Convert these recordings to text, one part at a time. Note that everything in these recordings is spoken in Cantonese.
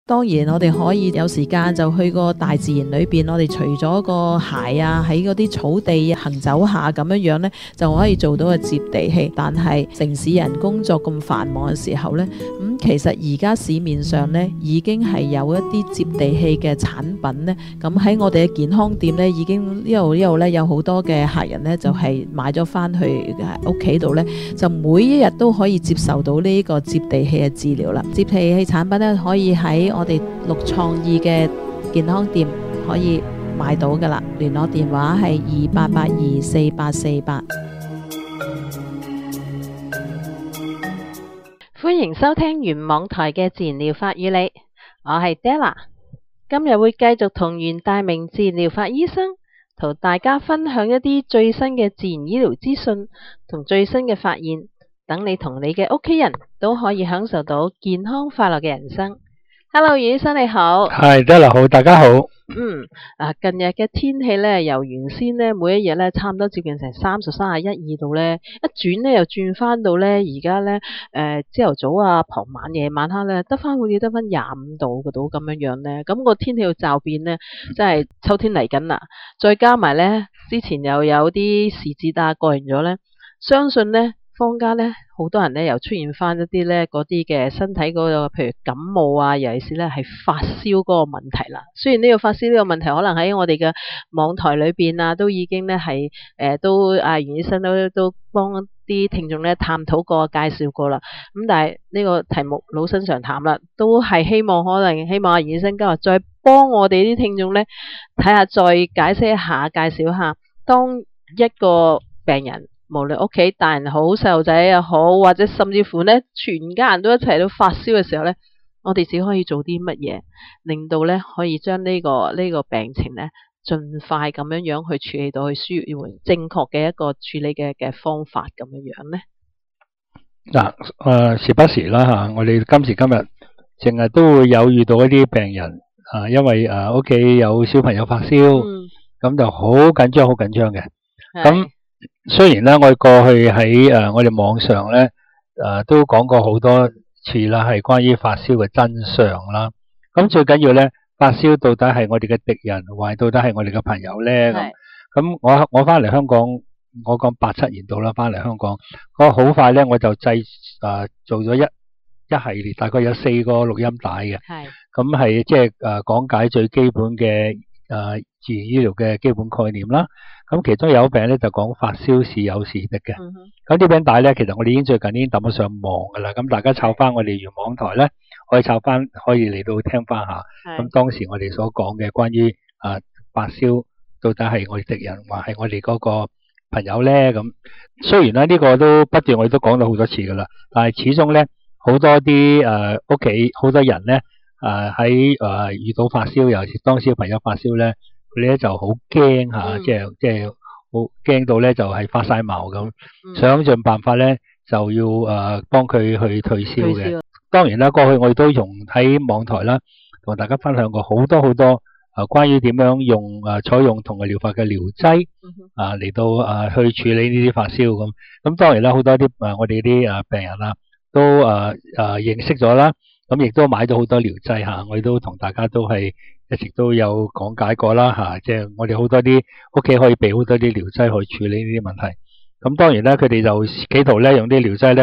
當然我哋可以有時間就去個大自然裏邊，我哋除咗個鞋啊，喺嗰啲草地行走下咁樣呢，就可以做到個接地氣。但係城市人工作咁繁忙嘅時候呢，其實而家市面上呢已經係有一啲接地氣嘅產品呢。咁喺我哋嘅健康店呢，已經呢度呢有好多嘅客人呢，就係買咗翻去屋企度呢，就每一日都可以接受到呢個接地氣嘅治療啦。接地氣產品呢，可以喺我哋綠創意嘅健康店可以買到噶啦，聯絡電話係28824848。 歡迎收聽原網台嘅自然療法與你，我係 Della， 今日會繼續同袁大明自然療法醫生同大家分享一啲最新嘅自然醫療資訊同最新嘅發現，等你同你嘅屋企人都可以享受到健康快樂嘅人生。Hello， 袁醫生你好。 係，Della好，大家好。 近日嘅天氣咧，由原先咧每一日咧差唔多接近成30、31、2度咧，一轉咧又轉翻到咧而家咧朝頭早啊、傍晚、夜晚黑咧好似得翻25度嗰度咁樣咧，咁個天氣嘅驟變咧，真係秋天嚟緊啦。再加埋咧之前又有啲時節啊過完咗咧，相信咧坊間咧好多人咧又出現翻一啲咧嗰啲嘅身體嗰個譬如感冒啊，尤其是咧係發燒嗰個問題啦。雖然呢個發燒呢個問題可能喺我哋嘅網台裏邊啊都已經咧係袁醫生都幫啲聽眾咧探討過介紹過啦，咁但係呢個題目老生常談啦，都係希望袁醫生今日再幫我哋啲聽眾咧睇下，再解釋一下介紹一下，當一個病人無論屋企大人好細路仔又好，或者甚至乎咧全家人都一齊都發燒嘅時候咧，我哋只可以做啲乜嘢令到咧可以將呢個病情咧盡快咁樣去處理到，去輸入正確嘅一個處理嘅方法咁樣咧？ 時不時啦吓，我哋今時今日成日都會有遇到一啲病人因為屋企有小朋友發燒，咁就好緊張嘅。咁雖然咧，我過去喺我哋網上咧都講過好多次啦，係關於發燒嘅真相啦。咁最緊要咧，發燒到底係我哋嘅敵人，還到底係我哋嘅朋友咧？咁我翻嚟香港，我講87年度啦，翻嚟香港，我好快咧我就做咗一系列，大概有4個錄音帶嘅。咁係即係講解最基本嘅自然醫療嘅基本概念啦。咁其中有病咧就講發燒是有時的嘅。咁啲餅帶咧，其實我哋最近已經抌咗上網噶啦。咁大家抄翻我哋原網台咧，可以抄翻，可以嚟到聽翻下。咁當時我哋所講嘅關於發燒到底係我哋敵人，還係我哋嗰個朋友咧？咁雖然咧呢個都不斷我哋都講到好多次噶啦，但係始終咧好多啲屋企好多人咧喺遇到發燒，尤其是當小朋友發燒咧，佢哋咧就好驚吓，即係好驚到咧就係發晒毛咁，想盡辦法咧就要幫佢去退燒嘅。當然啦，過去我哋都用喺網台啦，同大家分享過好多關於點樣用採用同個療法嘅療劑嚟到去處理呢啲發燒咁。咁當然啦，好多啲我哋啲病人啦都認識咗啦，咁亦都買咗好多療劑吓，我哋都同大家都係一直都有講解過啦吓，即係我哋好多啲屋企可以備好多啲療劑去處理呢啲問題。咁當然啦，佢哋就企圖咧用啲療劑咧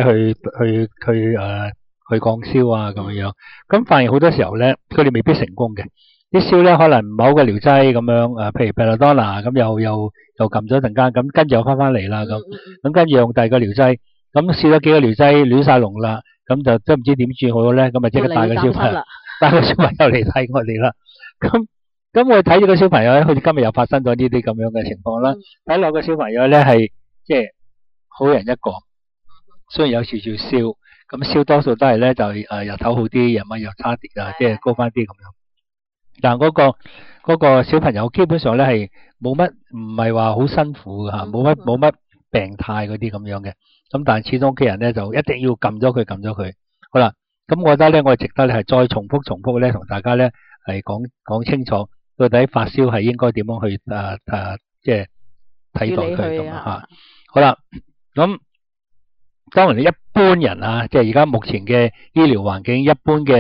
去降燒啊咁樣。咁發現好多時候咧，佢哋未必成功嘅。啲燒咧可能唔係好嘅療劑咁樣，譬如 Belladonna 咁又撳咗一陣間，咁跟住又翻嚟啦咁跟住用第二個療劑，咁試咗幾個療劑亂晒龍啦，咁就都唔知點轉好咧，咁咪即刻帶個小朋友嚟睇我哋啦。咁我睇住個小朋友咧，好似今日又發生咗呢啲咁樣嘅情況啦。睇落個小朋友咧係即係好人一個，雖然有少少燒，咁燒多數都係咧就日頭好啲，夜晚又差啲啊，即係高翻啲咁樣。但嗰個小朋友基本上咧係冇乜，唔係話好辛苦吓，冇乜病態嗰啲咁樣嘅。咁但係始終屋企人咧就一定要撳咗佢。好啦，咁我覺得咧，我哋值得咧係再重複咧同大家咧係講清楚，到底發燒係應該點樣去即係睇待佢咁吓。好啦，咁當然一般人啊，即係而家目前嘅醫療環境，一般嘅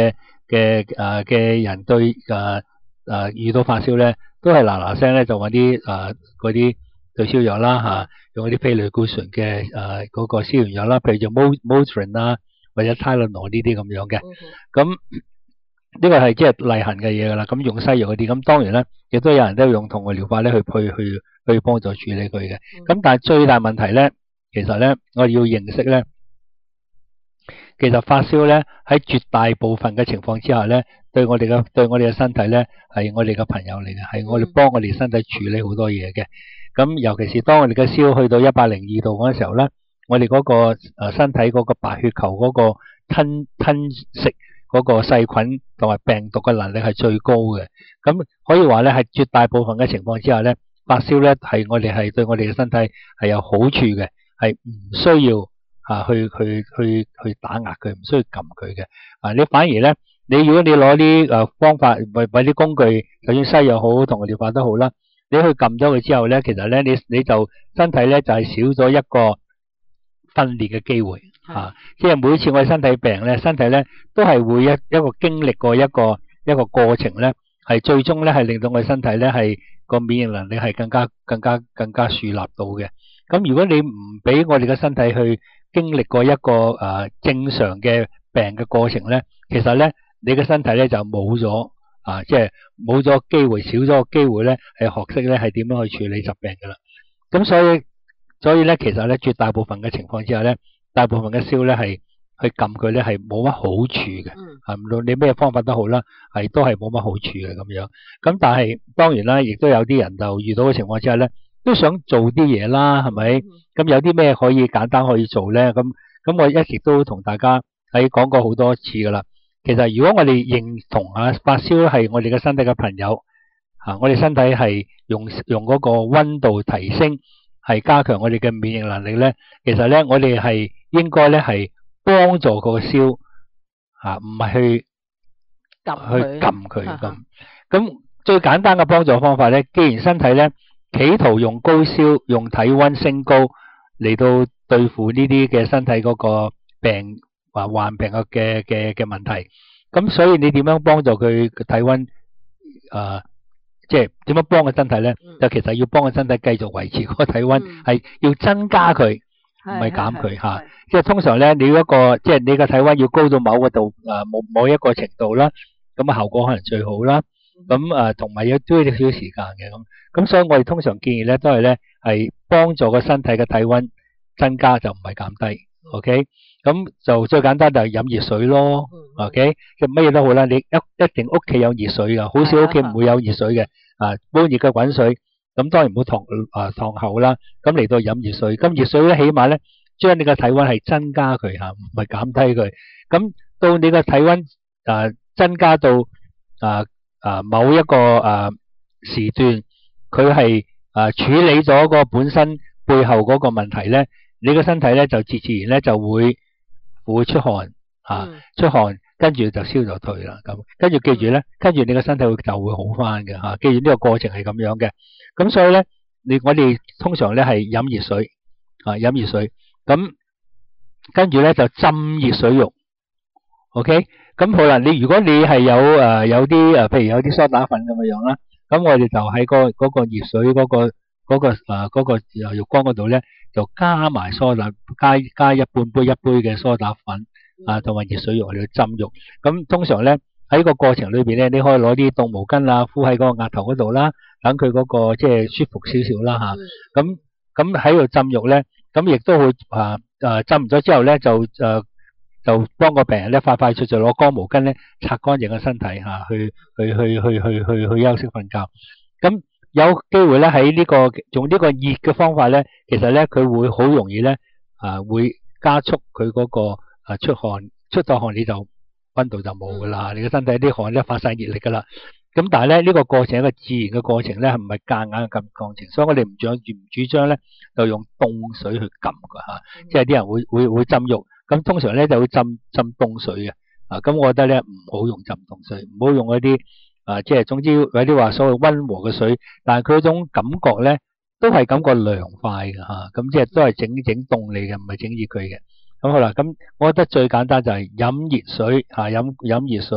嘅人對遇到發燒咧，都係嗱嗱聲咧就揾啲嗰啲退燒藥啦嚇，用嗰啲非類固醇嘅嗰個消炎藥啦，譬如就 Motrin 啦，或者 Tylenol 呢啲咁樣嘅。咁呢個係即係例行嘅嘢㗎啦。咁用西藥嗰啲，咁當然咧，亦都有人都用同個療法咧去幫助處理佢嘅。咁但係最大問題咧，其實咧我哋要認識咧。其實發燒咧喺絕大部分嘅情況之下咧，對我哋嘅身體咧係我哋嘅朋友嚟嘅，係我哋幫我哋身體處理好多嘢嘅。咁尤其是當我哋嘅燒去到102度嗰陣時候咧，我哋嗰個身體嗰個白血球嗰個吞食嗰個細菌同埋病毒嘅能力係最高嘅。咁可以話咧係絕大部分嘅情況之下咧，發燒咧係對我哋嘅身體係有好處嘅，係唔需要。去打壓佢，唔需要撳佢嘅。你反而咧，如果你攞啲方法或啲工具，就算西藥好，同個療法都好啦，你去撳咗佢之後咧，其實咧你就身體咧就係少咗一個分裂嘅機會嚇。即係每次我哋身體病咧，身體咧都係會一個經歷過一個過程咧，係最終咧係令到我哋身體咧係個免疫能力係更加樹立到嘅。咁如果你唔俾我哋嘅身體去經歷過一個正常嘅病嘅過程咧，其實咧你嘅身體咧就冇咗即係冇咗機會，少咗個機會咧係學識咧係點樣去處理疾病噶啦。咁所以咧，其實咧絕大部分嘅情況之下咧，大部分嘅燒咧係去撳佢咧係冇乜好處嘅，無論你咩方法都好啦，都係冇乜好處嘅咁樣。咁但係當然啦，亦都有啲人就遇到嘅情況之下咧，都想做啲嘢啦，係咪？咁有啲咩可以簡單可以做咧？咁我一直都同大家講過好多次噶啦。其實如果我哋認同發燒係我哋嘅身體嘅朋友，我哋身體係用嗰個溫度提升，係加強我哋嘅免疫能力咧。其實咧，我哋係應該咧係幫助個燒唔係去撳佢咁。咁最簡單嘅幫助方法咧，既然身體咧企圖用高燒、用體溫升高嚟到對付呢啲嘅身體嗰個病患病嘅問題，咁所以你點樣幫助佢體溫？即係點樣幫個身體咧？就其實要幫個身體繼續維持嗰個體溫，係要增加佢，唔係減佢嚇。即係通常咧，你即係你個體溫要高到某個度某一個程度啦，咁效果可能最好啦。咁同埋都要少少時間嘅咁所以我哋通常建議咧都係咧係幫助個身體嘅體溫增加，就唔係減低。OK， 咁就最簡單就係飲熱水咯。OK， 咁乜嘢都好啦，你一定屋企有熱水噶，好少屋企唔會有熱水嘅。煲熱嘅滾水，咁當然唔好燙口啦。咁嚟到飲熱水，咁熱水咧起碼咧將你嘅體溫係增加佢唔係減低佢。咁到你嘅體溫增加到某一個時段，佢係處理咗個本身背後嗰個問題咧，你個身體咧就自然咧就會出汗出汗，跟住就燒就退啦。咁跟住記住咧，跟住你個身體就會好翻嘅記住呢個過程係咁樣嘅。咁所以咧，我哋通常咧係飲熱水飲熱水，咁跟住咧就浸熱水浴。OK， 咁好啦，如果你係有啲譬如有啲梳打粉咁嘅樣啦，咁我哋就喺嗰個熱水嗰個浴缸嗰度咧，就加埋加一半杯嘅梳打粉同埋熱水浴嚟浸浴。咁通常咧喺個過程裏邊咧，你可以攞啲凍毛巾敷喺嗰個額頭嗰度啦，等佢嗰個即係舒服少少啦嚇。咁喺度浸浴咧，咁亦都會浸咗之後咧就幫個病人咧快脆就攞乾毛巾咧擦乾淨個身體去休息瞓覺。咁有機會咧喺用呢個熱嘅方法咧，其實咧佢會好容易咧會加速佢嗰個出汗，出咗汗你就溫度就冇噶啦，你個身體啲汗咧發晒熱力噶啦。咁但係咧呢個過程係一個自然嘅過程咧，係唔係夾硬咁過程，所以我哋唔主張咧就用凍水去撳㗎即係啲人會浸浴。咁通常咧就會浸凍水嘅，咁我覺得咧唔好用浸凍水，唔好用嗰啲即係總之有啲話所謂溫和嘅水，但係佢嗰種感覺咧都係感覺涼快嘅咁即係都係整凍你嘅，唔係整熱佢嘅。咁好啦，咁我覺得最簡單就係飲熱水飲熱水，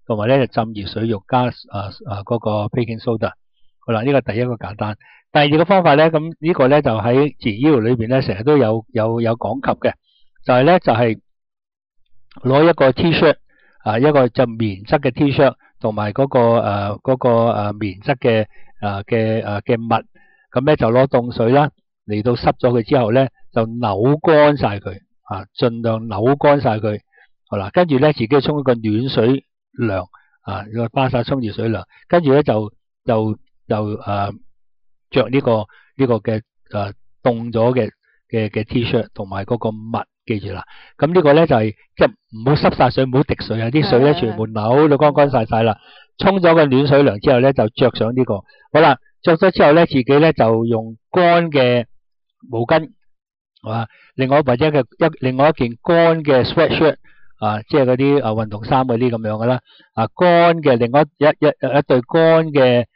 同埋咧就浸熱水肉加嗰個 baking soda。好啦，呢個第一個簡單。第二個方法咧，咁呢個咧就喺自然醫療裏邊咧成日都有講及嘅，就係咧就係攞一個 T-shirt 一個就棉質嘅 T-shirt 同埋嗰個棉質嘅襪，咁咧就攞凍水啦嚟到濕咗佢之後咧就扭乾晒佢盡量扭乾晒佢。好啦，跟住咧自己沖一個暖水涼個花灑沖熱水涼，跟住咧就着呢個嘅凍咗嘅 T-shirt 同埋嗰個襪，記住啦。咁呢個咧就係即係唔好濕晒水，唔好滴水啊！啲水咧全部扭到乾晒啦。沖咗個暖水涼之後咧就着上呢個。好啦，着咗之後咧自己咧就用乾嘅毛巾，係嘛？另外或者另外一件乾嘅 sweatshirt 即係嗰啲運動衫嗰啲咁樣噶啦。乾嘅另外一對乾嘅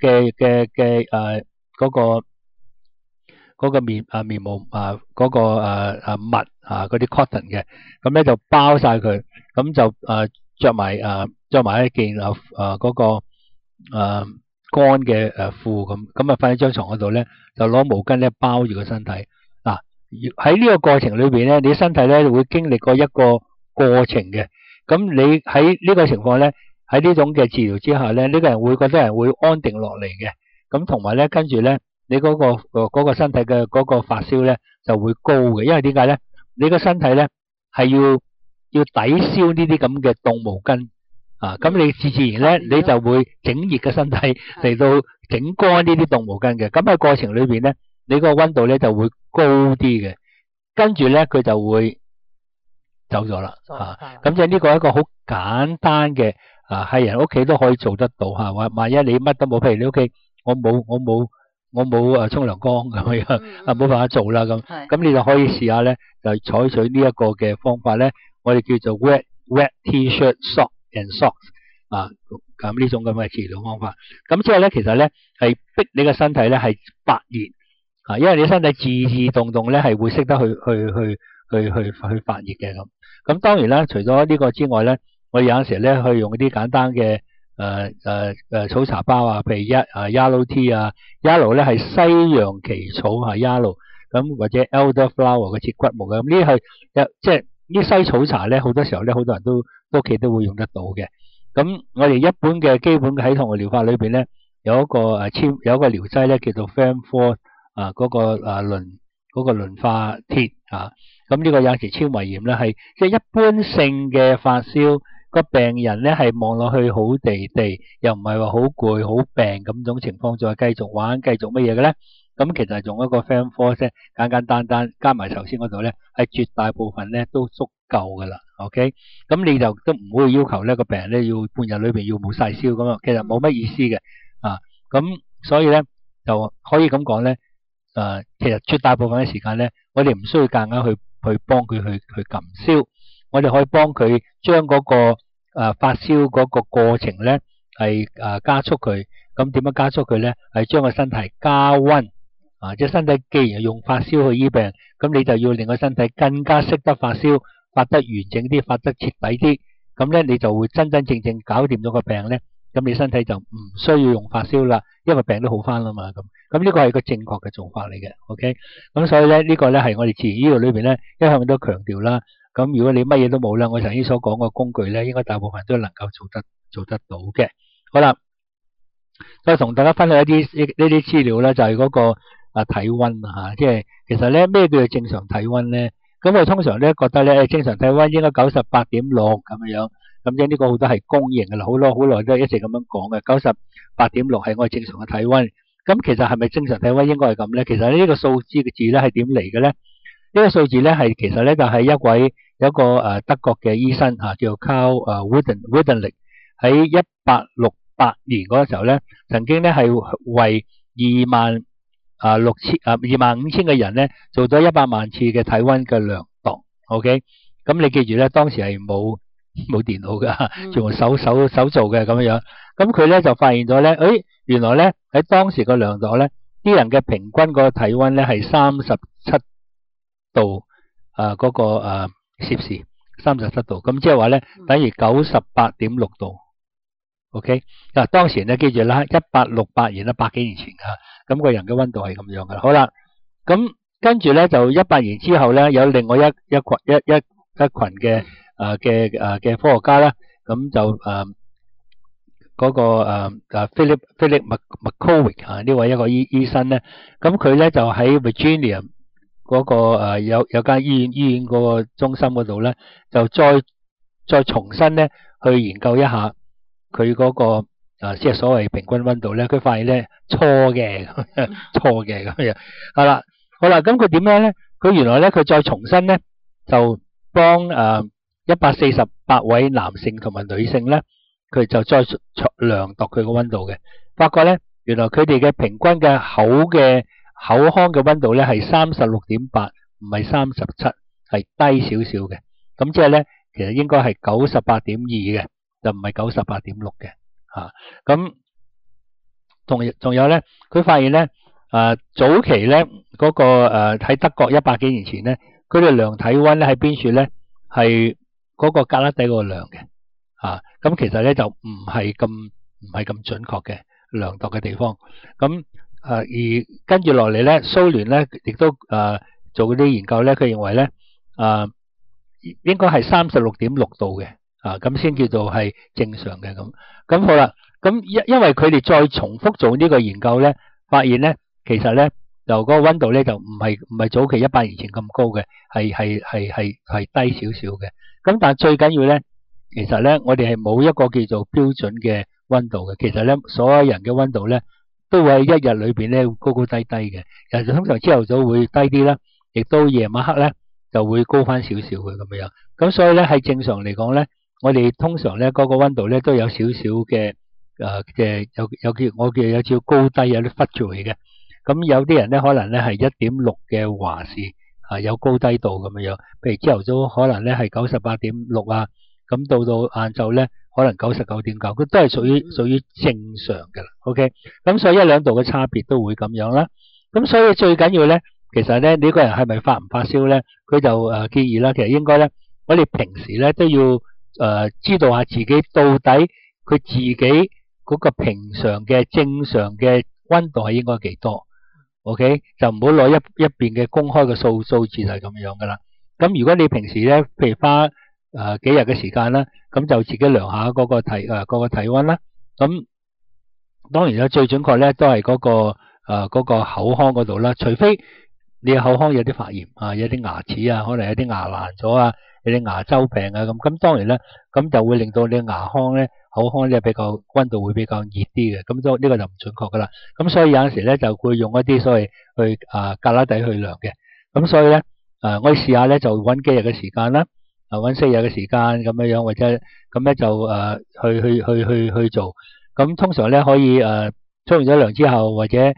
嗰個棉毛嗰個襪嗰啲 cotton 嘅，咁咧就包晒佢，咁就着埋一件嗰個乾嘅褲咁瞓喺張床嗰度咧，就攞毛巾咧包住個身體。嗱，喺呢個過程裏邊咧，你身體咧會經歷過一個過程嘅。咁你喺呢個情況咧，喺呢種嘅治療之下咧，呢個人會覺得人會安定落嚟嘅。咁同埋咧，跟住咧，你嗰個身體嘅嗰個發燒咧就會高嘅，因為點解咧？你個身體咧係要抵消呢啲咁嘅凍毛巾咁你自然咧你就會整熱嘅身體嚟到整乾呢啲凍毛巾嘅。咁喺過程裏邊咧，你個溫度咧就會高啲嘅，跟住咧佢就會走咗啦咁即係呢個係一個好簡單嘅係人屋企都可以做得到萬一你乜都冇，譬如你屋企我冇沖涼缸咁樣冇辦法做啦咁你就可以試下咧，就採取呢一個嘅方法咧，我哋叫做 wet T-shirt sock and socks 咁呢種咁嘅治療方法。咁之後咧，其實咧係逼你個身體咧係發熱因為你身體自動咧係會識得去發熱嘅咁。咁當然啦，除咗呢個之外咧，我哋有陣時咧去用啲簡單嘅草茶包譬如Yellow Tea Yellow 咧係西洋奇草Yellow 咁，或者 Elderflower 嘅節骨木咁，呢係即係呢西草茶咧，好多時候咧好多人都屋企都會用得到嘅。咁我哋一般嘅基本喺同嘅療法裏邊咧，有一個療劑咧叫做 Fem4 嗰個磷化鐵咁呢個有時纖維炎咧係即係一般性嘅發燒。個病人咧係望落去好地地，又唔係話好攰好病咁種情況，再繼續玩繼續乜嘢嘅咧？咁其實用一個 Fem4 啫，簡單加埋頭先嗰度咧，係絕大部分咧都足夠噶啦。OK， 咁你就都唔會要求咧個病人咧要半日裏邊要冇晒燒咁其實冇乜意思嘅咁所以咧就可以咁講咧其實絕大部分嘅時間咧，我哋唔需要夾硬去幫佢去撳燒。我哋可以幫佢將嗰個發燒嗰個過程咧係加速佢。咁點樣加速佢咧？係將個身體加溫即係身體既然用發燒去醫病，咁你就要令個身體更加識得發燒，發得完整啲，發得徹底啲。咁咧你就會真真正正搞掂咗個病咧。咁你身體就唔需要用發燒啦，因為病都好翻啦嘛。咁呢個係個正確嘅做法嚟嘅。OK， 咁所以咧呢個咧係我哋自然醫療裏邊咧一向都強調啦。咁如果你乜嘢都冇啦，我頭先所講嘅工具咧，應該大部分都能夠做得到嘅。好啦，再同大家分享一啲呢啲資料咧，就係嗰個體溫即係其實咧咩叫做正常體溫咧？咁我通常咧覺得咧正常體溫應該98.6咁樣，咁即係呢個好多係公認嘅啦，好耐都一直咁樣講嘅98.6係我哋正常嘅體溫。咁其實係咪正常體溫應該係咁咧？其實呢個數字嘅字咧係點嚟嘅咧？呢個數字咧係其實咧就係有一個德國嘅醫生叫 Karl Wunderlich 喺1868年嗰個時候咧，曾經咧係為25,000嘅人咧做咗100萬次嘅體溫嘅量度。OK， 咁你記住咧，當時係冇電腦㗎，全部手做嘅咁樣。咁佢咧就發現咗咧，原來咧喺當時個量度咧，啲人嘅平均個體溫咧係37度嗰個攝氏37度，咁即係話咧等於98.6度 OK 嗱，當時咧記住啦，1868年啦，100幾年前㗎，咁個人嘅溫度係咁樣㗎。好啦，咁跟住咧就100年之後咧，有另外一群嘅嘅科學家啦，咁就嗰個Philip McCormick 呢位一個醫生咧，咁佢咧就喺 Virginia 嗰個有間醫院嗰個中心嗰度咧，就再重新咧去研究一下佢嗰個即係所謂平均溫度咧，佢發現咧錯嘅咁樣。好啦，咁佢點樣咧？佢原來咧佢再重新咧就幫148位男性同埋女性咧，佢就再量度佢個溫度嘅，發覺咧原來佢哋嘅平均嘅口腔嘅溫度咧係36.8，唔係37，係低少少嘅。咁即係咧，其實應該係98.2嘅，就唔係98.6嘅嚇。咁仲有咧，佢發現咧早期咧嗰個喺德國100幾年前咧，佢哋量體温咧喺邊處咧係嗰個胳肋底嗰個量嘅嚇。咁其實咧就唔係咁準確嘅量度嘅地方。咁而跟住落嚟咧，蘇聯咧亦都做嗰啲研究咧，佢認為咧應該係36.6度嘅咁先叫做係正常嘅咁。咁好啦，咁因為佢哋再重複做呢個研究咧，發現咧其實咧就嗰個溫度咧就唔係早期100年前咁高嘅，係低少少嘅。咁但係最緊要咧，其實咧我哋係冇一個叫做標準嘅溫度嘅。其實咧所有人嘅溫度咧都會喺一日裏邊咧高高低低嘅。有時通常朝頭早會低啲啦，亦都夜晚黑咧就會高翻少少嘅咁樣。咁所以咧係正常嚟講咧，我哋通常咧嗰個溫度咧都有少少嘅有少高低有啲 fluctuate 嘅。咁有啲人咧可能咧係1.6嘅華氏有高低度咁樣。譬如朝頭早可能咧係98.6啊，咁到晏晝咧可能99.9，佢都係屬於正常嘅啦。OK， 咁所以1-2度嘅差別都會咁樣啦。咁所以最緊要咧，其實咧呢個人係咪發唔發燒咧？佢就建議啦，其實應該咧，我哋平時咧都要知道下自己到底佢自己嗰個平常嘅正常嘅溫度係應該幾多。OK， 就唔好攞一邊嘅公開嘅數字係咁樣噶啦。咁如果你平時咧，譬如花幾日嘅時間啦，咁就自己量下嗰個體溫啦。咁當然啦，最準確咧都係嗰個口腔嗰度啦。除非你口腔有啲發炎有啲牙齒可能有啲牙爛咗有啲牙周病咁當然咧，咁就會令到你牙腔咧口腔咧比較溫度會比較熱啲嘅。咁都呢個就唔準確噶啦。咁所以有陣時咧就會用一啲所謂去胳肋底去量嘅。咁所以咧我哋試下咧就揾幾日嘅時間啦，揾4日嘅時間咁樣，或者咁咧就去做。咁通常咧可以沖完咗涼之後，或者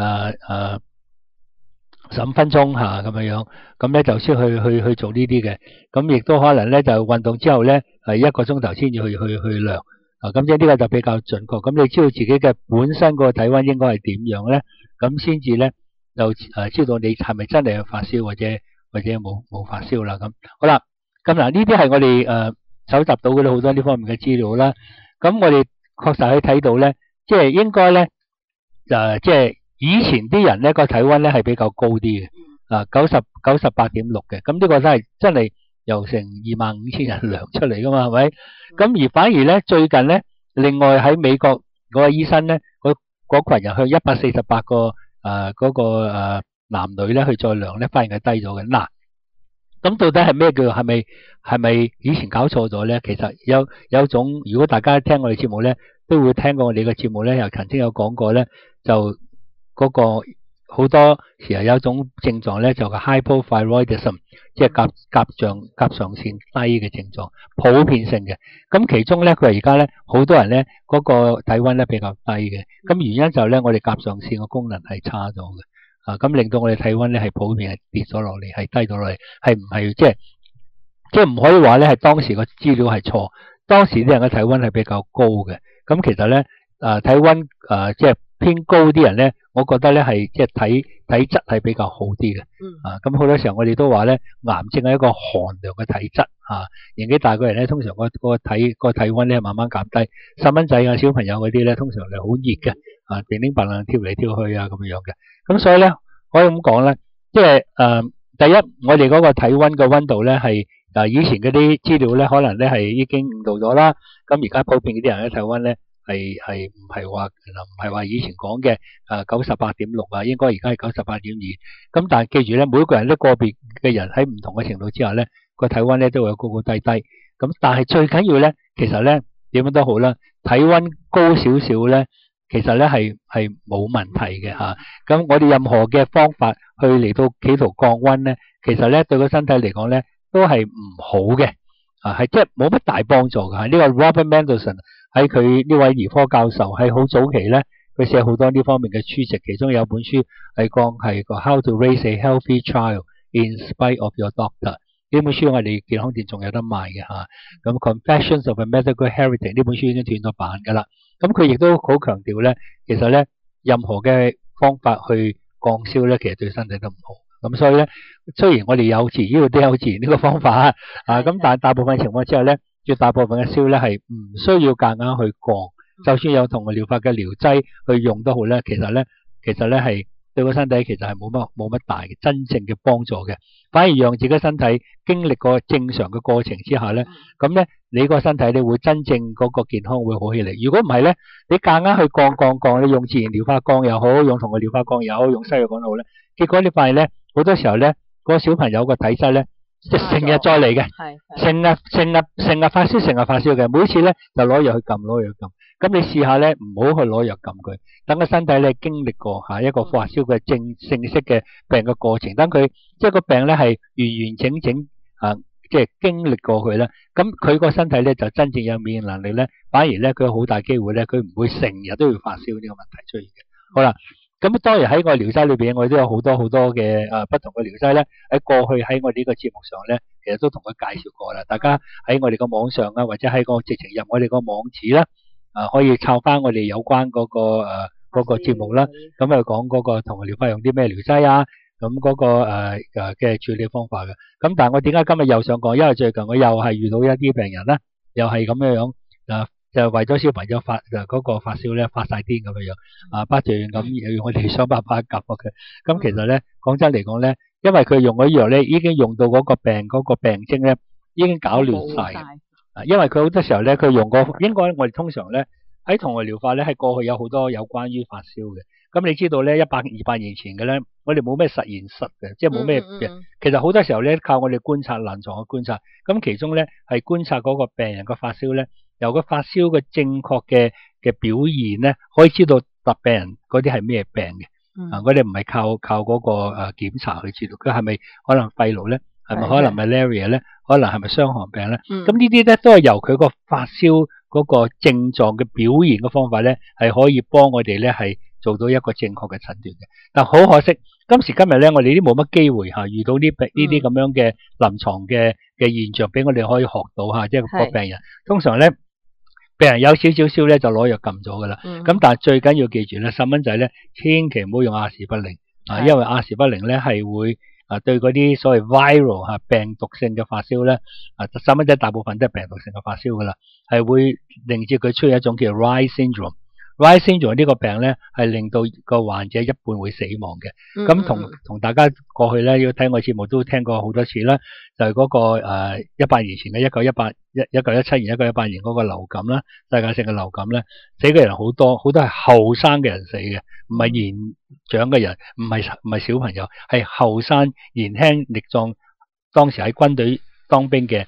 15分鐘咁樣，咁咧就先去做呢啲嘅。咁亦都可能咧就運動之後咧1個鐘頭先至去量。咁即係呢個就比較準確。咁你知道自己嘅本身個體溫應該係點樣咧？咁先至咧就知道你係咪真係有發燒或者冇發燒啦。咁好啦，咁嗱呢啲係我哋搜集到嘅好多呢方面嘅資料啦。咁我哋確實可以睇到咧，即係應該咧即係以前啲人咧個體溫咧係比較高啲嘅，98.6嘅。咁呢個真係由成25,000人量出嚟噶嘛，係咪？咁而反而咧最近咧，另外喺美國嗰個醫生咧，嗰群人去148個嗰個男女咧去再量咧，發現佢低咗嘅。嗱，咁到底係咩叫係咪以前搞錯咗咧？其實有種，如果大家聽我哋節目咧，都會聽過我哋嘅節目咧，又曾經有講過咧，就嗰個好多時候有一種症狀咧，就係 hypothyroidism， 即係甲狀腺低嘅症狀，普遍性嘅。咁其中咧，佢而家咧好多人咧嗰個體溫咧比較低嘅。咁原因就係咧，我哋甲狀腺嘅功能係差咗嘅。咁令到我哋體溫咧係普遍係跌咗落嚟，係低咗落嚟，係唔係即係唔可以話咧係當時個資料係錯，當時啲人嘅體溫係比較高嘅。咁其實咧體溫即係偏高啲人咧， 我覺得咧係即係體質係比較好啲嘅。咁好多時候我哋都話咧，癌症係一個寒涼嘅體質年紀大個人咧，通常個體温咧慢慢減低。細蚊仔啊、小朋友嗰啲咧，通常係好熱嘅乒乒乓乓跳嚟跳去咁樣嘅。咁所以咧可以咁講咧，即係第一，我哋嗰個體温嘅温度咧係以前嗰啲資料咧可能咧係已經誤導咗啦。咁而家普遍嗰啲人嘅體温咧係唔係話以前講嘅98.6應該而家係98.2。咁但係記住咧，每一個人都個別嘅人喺唔同嘅程度之下咧，個體温咧都會有高高低低。咁但係最緊要咧，其實咧點樣都好啦，體温高少少咧，其實咧係冇問題嘅咁我哋任何嘅方法去嚟到企圖降温咧，其實咧對個身體嚟講咧都係唔好嘅係即係冇乜大幫助嘅。呢個 Robert Mendelsohn 喺佢呢位兒科教授係好早期咧，佢寫好多呢方面嘅書籍，其中有本書係講係個 How to Raise a Healthy Child in Spite of Your Doctor。呢本書我哋健康店仲有得賣嘅咁 Confessions of a Medical Heretic 呢本書已經斷咗版噶啦。咁佢亦都好強調咧，其實咧任何嘅方法去降燒咧，其實對身體都唔好。咁所以咧，雖然我哋有自然都有自然呢個方法咁但係大部分情況之下咧，絕大部分嘅燒咧係唔需要夾硬去降，就算有同個療法嘅療劑去用都好咧，其實咧係對個身體其實係冇乜大嘅真正嘅幫助嘅，反而讓自己身體經歷過正常嘅過程之下咧，咁咧你個身體你會真正嗰個健康會好起嚟。如果唔係咧，你夾硬去降，你用自然療法降又好，用同個療法降又好，用西藥降都好咧，結果你發現咧好多時候咧個小朋友個體質咧即係成日再嚟嘅，成日發燒嘅，每次咧就攞藥去撳。咁你試下咧，唔好去攞藥撳佢，等個身體咧經歷過一個發燒嘅正式嘅病嘅過程，等佢即係個病咧係完整即係經歷過佢啦。咁佢個身體咧就真正有免疫能力咧，反而咧佢好大機會咧，佢唔會成日都要發燒呢個問題出現嘅。好啦，咁當然喺個療劑裏邊，我哋都有好多嘅不同嘅療劑咧。喺過去喺我哋呢個節目上咧，其實都同佢介紹過啦。大家喺我哋個網上或者喺個直情入我哋個網址啦。可以抄翻我哋有關嗰個節目啦，咁又講嗰個同療法用啲咩療劑咁嗰個嘅處理方法嘅。咁但係我點解今日又想講？因為最近我又係遇到一啲病人啦，又係咁樣就為咗小朋友嗰個發燒咧發晒癲咁樣不斷咁要我哋想辦法夾嘅。咁其實咧講真嚟講咧，因為佢用嗰啲藥咧已經用到嗰個病徵咧已經搞亂晒。因為佢好多時候咧，佢用過應該我哋通常咧喺同外療法咧，係過去有好多有關於發燒嘅。咁你知道咧，100、200年前嘅咧，我哋冇咩實驗室嘅，即係冇咩嘅。其實好多時候咧，靠我哋觀察臨床嘅觀察。咁其中咧係觀察嗰個病人嘅發燒咧，由個發燒嘅正確嘅表現咧，可以知道特病人嗰啲係咩病嘅。我哋唔係靠嗰個檢查去知道佢係咪可能肺癆咧。係咪可能 malaria 咧？可能係咪傷寒病咧？咁呢啲咧都係由佢個發燒嗰個症狀嘅表現嘅方法咧，係可以幫我哋咧係做到一個正確嘅診斷嘅。但好可惜，今時今日咧，我哋都冇乜機會嚇遇到呢啲咁樣嘅臨床嘅現象，俾我哋可以學到嚇，即係個病人通常咧，病人有少少燒咧就攞藥撳咗噶啦。咁但係最緊要記住咧，細蚊仔咧千祈唔好用阿士匹靈因為阿士匹靈咧係會對嗰啲所謂 viral 病毒性嘅發燒咧，細蚊仔大部分都係病毒性嘅發燒噶啦，係會令至佢出現一種叫 Reye syndrome。Reye syndrome 呢個病咧係令到個患者一半會死亡嘅。咁同大家過去咧要睇我節目都聽過好多次啦，就係嗰個100年前嘅1917年、1918年嗰個流感啦，世界性嘅流感咧，死嘅人好多係後生嘅人死嘅，唔係年長嘅人，唔係小朋友，係後生年輕力壯，當時喺軍隊當兵嘅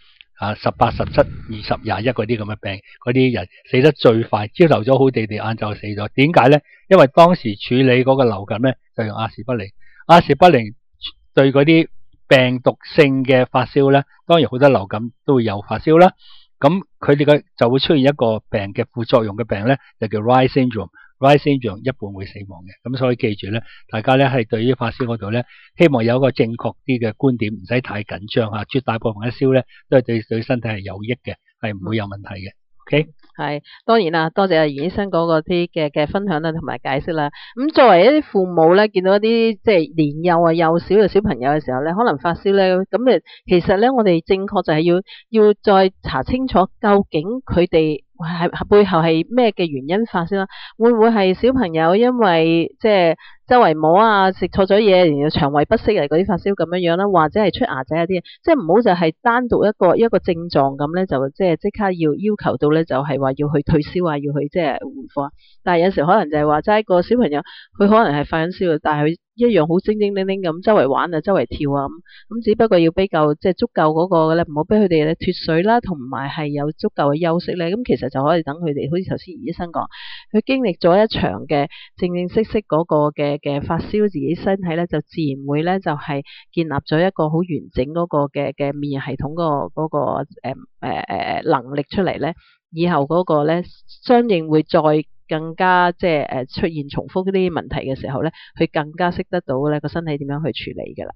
18、17、20、21嗰啲咁嘅病，嗰啲人死得最快，朝頭早好地地，晏晝死咗。點解咧？因為當時處理嗰個流感咧，就用阿士匹靈。阿士匹靈對嗰啲病毒性嘅發燒咧，當然好多流感都會有發燒啦。咁佢哋就會出現一個病嘅副作用嘅病咧，就叫 Reye syndrome。Reye syndrome 一半會死亡嘅。咁所以記住咧，大家咧係對於發燒嗰度咧，希望有一個正確啲嘅觀點，唔使太緊張嚇。絕大部分嘅燒咧都係對身體係有益嘅，係唔會有問題嘅。 OK， 係當然啦，多謝阿袁醫生嗰個啲嘅分享啦，同埋解釋啦。咁作為一啲父母咧，見到一啲即係年幼啊、幼小嘅小朋友嘅時候咧，可能發燒咧，咁其實咧，我哋正確就係要再查清楚，究竟佢哋係背後係咩嘅原因發燒啦？會唔會係小朋友因為即係周圍摸啊、食錯咗嘢，然後腸胃不適啊嗰啲發燒咁樣樣啦，或者係出牙仔嗰啲，即係唔好就係單獨一個症狀咁咧，就即刻要求到咧，就係話要去退燒啊，要去即係換貨。但係有時可能就係話齋個小朋友，佢可能係發緊燒，但係佢一樣好精精靈靈咁周圍玩啊，周圍跳啊咁，只不過要比較即係足夠嗰個咧，唔好俾佢哋咧脫水啦，同埋係有足夠嘅休息咧。咁其實就可以等佢哋，好似頭先袁醫生講，佢經歷咗一場嘅正正式式嗰個嘅發燒，自己身體咧就自然會咧就係建立咗一個好完整嗰個嘅免疫系統嗰個能力出嚟咧，以後嗰個咧相應會再更加即係出現重複呢啲問題嘅時候咧，佢更加識得到咧個身體點樣去處理㗎啦。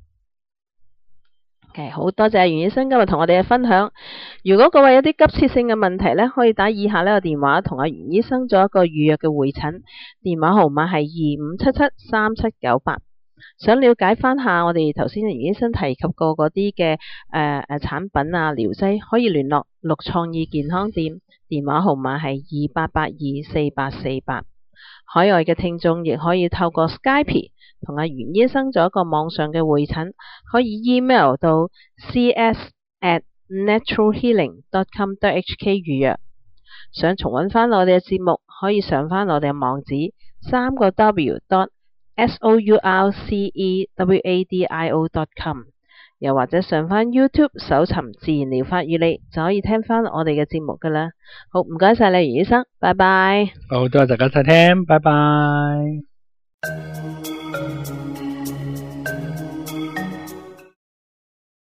好多謝袁醫生今日同我哋嘅分享。如果各位有啲急切性嘅問題咧，可以打以下呢個電話同阿袁醫生做一個預約嘅會診，電話號碼係25773798。想了解翻下我哋頭先袁醫生提及過嗰啲嘅產品啊療劑，可以聯絡綠創意健康店，電話號碼係28824848。海外嘅聽眾亦可以透過 Skype 同阿袁醫生做一個網上嘅會診，可以 email 到 cs@naturalhealing.com.hk 預約。想重溫翻我哋嘅節目，可以上翻我哋嘅網址3w.sourcewadio.com， 又或者上翻 YouTube 搜尋自然療法與你，就可以聽翻我哋嘅節目噶啦。好，唔該晒你袁醫生，拜拜。 好多謝大家收聽，拜拜。